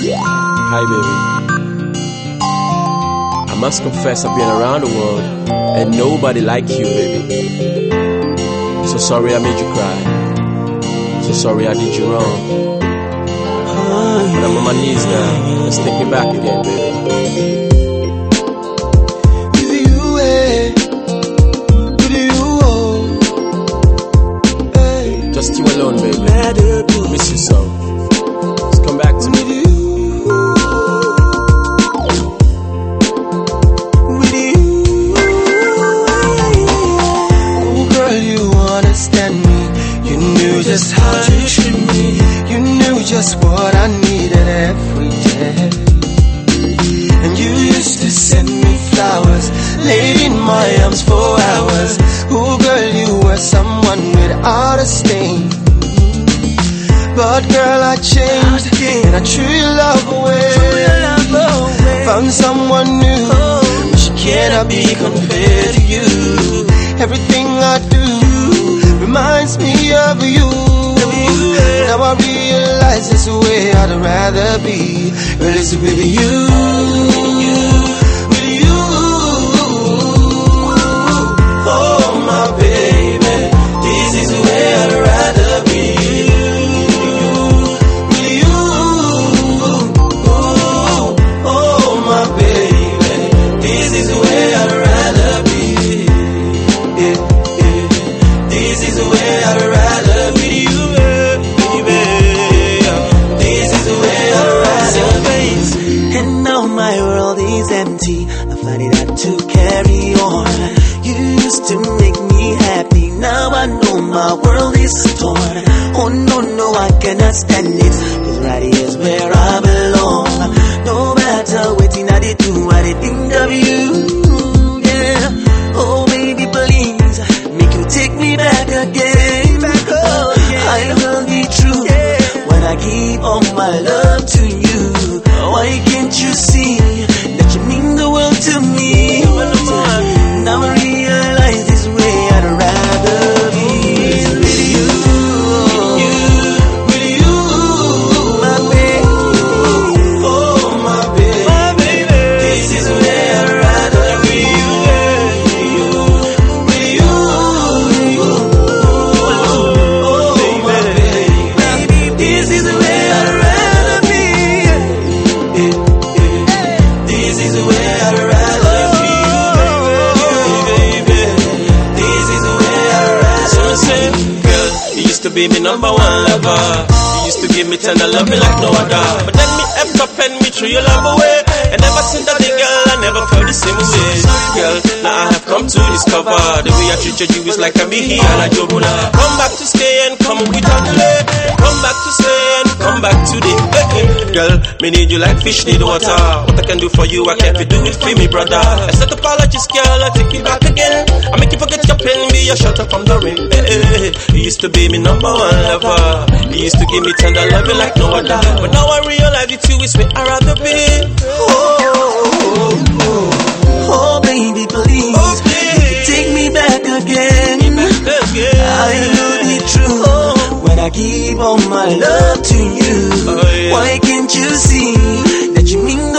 Hi baby, I must confess I've been around the world and nobody like you, baby. So sorry I made you cry, so sorry I did you wrong. But I'm on my knees now, let's take me back again, baby. Just you alone, baby. Miss you so. Just come back to me. Oh girl, you understand me. You knew just how to treat me. You knew just what I needed every day. And you used to send me flowers, laid in my arms for hours. Oh girl, you were someone without a stain. But girl, I changed and I threw your love away. Found someone new, but she cannot be compared to you. Everything I do reminds me of you. Now I realize it's the way I'd rather be. Well, it's with you. Oh my baby, this is the way I'd rather be. With you. Oh my baby, this is the way I'd rather be. This is the way I'd rather be you, baby. This is the way I'd rather be. And now my world is empty. I find it hard to carry on. You used to make me happy. Now I know my world is torn. Oh no, no, I cannot stand it. Cause right here's where I belong. No matter what I do, I think of you. Yeah. Oh baby, please make you take me back again. I will be true when I give all my love to you. Why can't you see that you mean the world to me? Now I realize this way I'd rather be with you. With you, my baby. Oh my baby, this is where I'd rather be with you. Oh my baby, this is where I'd rather be. This is where I'd rather be, baby. This is where I'd rather be. Girl, you used to be my number one lover. You used to give me tender loving like no other. But then me effed up and me threw your love away. And ever since that day, girl, I never felt the same way. Girl, now I have come to discover the way I treat you is like a me and a jobuna. Come back to stay and come without delay. Come back to stay and come back today. Girl, me need you like fish need water. What I can do for you, I can't do it for me, brother. Accept apologies, girl, I take you back again. I make you forget your pain, be your shelter from the rain. You used to be my number one lover. You used to give me tender loving like no other. But now I realize it's you is where I'd rather be. Oh baby, please, take me back again. I know the truth when I give all my love to you. Why can't you see that you mean